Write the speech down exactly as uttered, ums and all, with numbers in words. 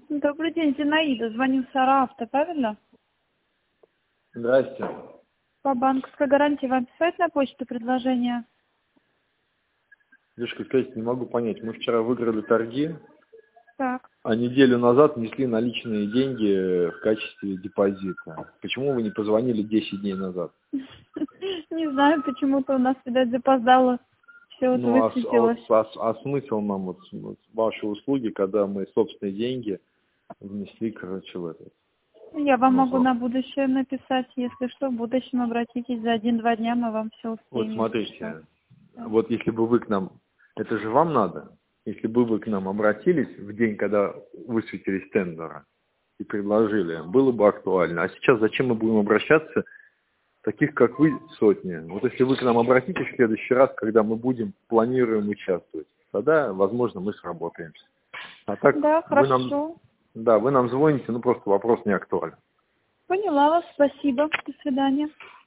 Добрый день, Зинаида. Звоню с Аравто, правильно? Здрасте. По банковской гарантии вам писать на почту предложение? Девушка, скажите, не могу понять. Мы вчера выиграли торги, Так. а неделю назад внесли наличные деньги в качестве депозита. Почему вы не позвонили десять дней назад? Не знаю, почему-то у нас, видать, запоздало. Все вот Ну, а, с- а, высветилось. вот, а, а смысл нам вот, вот ваши услуги, когда мы собственные деньги внесли, короче, в этот? Я вам Ну, могу за- на будущее написать, если что, в будущем обратитесь, за один-два дня мы вам все Вот успеем. если что. смотрите, Да. вот если бы вы к нам, это же вам надо, если бы вы к нам обратились в день, когда высветились тендеры и предложили, было бы актуально. А сейчас зачем мы будем обращаться? Таких, как вы, сотни. Вот если вы к нам обратитесь в следующий раз, когда мы будем, планируем участвовать, тогда, возможно, мы сработаемся. А так, Да, вы нам, хорошо. да, вы нам звоните, ну просто вопрос не актуален. Поняла вас, спасибо. До свидания.